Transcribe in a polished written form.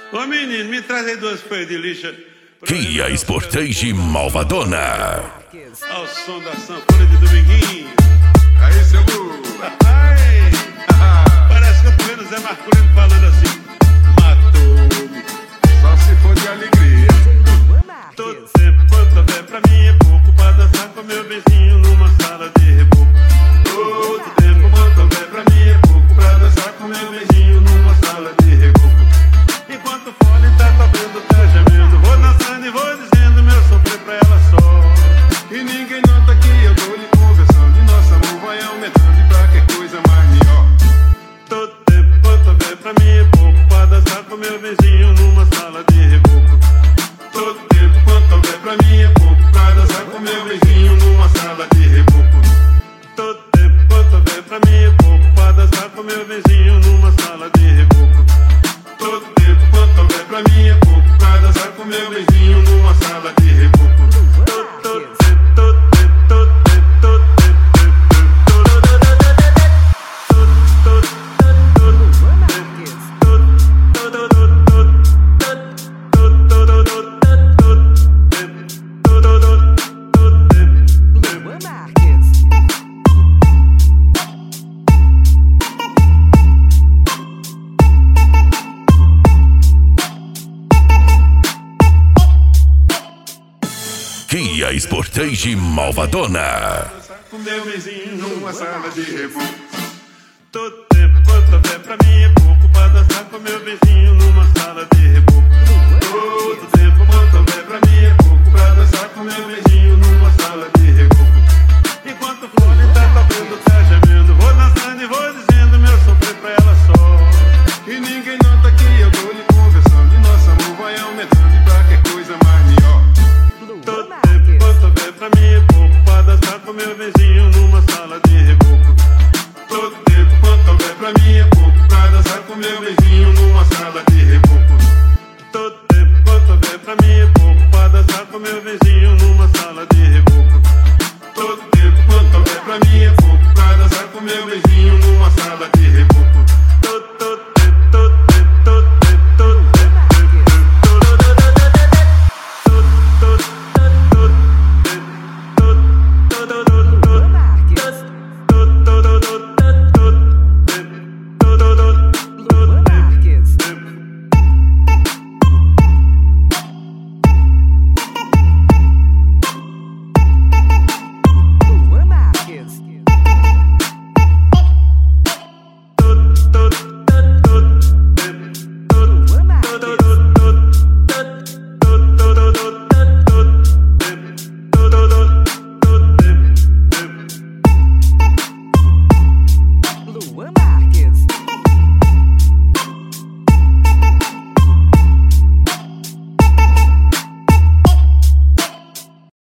Ô menino, me traz aí 2 folhas de lixa. Kia Sportage Malvadona. Ao som da sanfona de Dominguinho. Aí, seu Lu. Ai, parece que eu tô vendo o Zé Marcolino falando assim. Matou-me. Só se for de alegria. Todo tempo quanto houver pra mim é pouco pra dançar com meu vizinho numa sala de reboco. Todo tempo quanto houver pra mim é pouco pra dançar com meu vizinho numa sala de reboco. Enquanto o fone tá tocando, tá gemendo, vou dançando e vou dizendo meu sofrer pra ela só. E ninguém nota que eu tô lhe conversando. E nosso amor vai aumentando e pra que coisa mais melhor. Todo tempo quanto houver pra mim é pouco pra dançar com meu vizinho numa sala de reboco. Todo tempo quanto houver pra mim é pouco pra dançar com meu vizinho numa sala de reboco. Todo tempo quanto houver pra mim é pouco pra dançar com meu vizinho numa sala de reboco. Todo tempo quanto houver pra mim é pouco pra dançar com meu vizinho numa sala de reboco. Kia Sportage Malvadona. Com meu vizinho numa sala de reboco. Todo tempo quanto houver pra mim é pouco pra dançar com meu vizinho numa sala de reboco.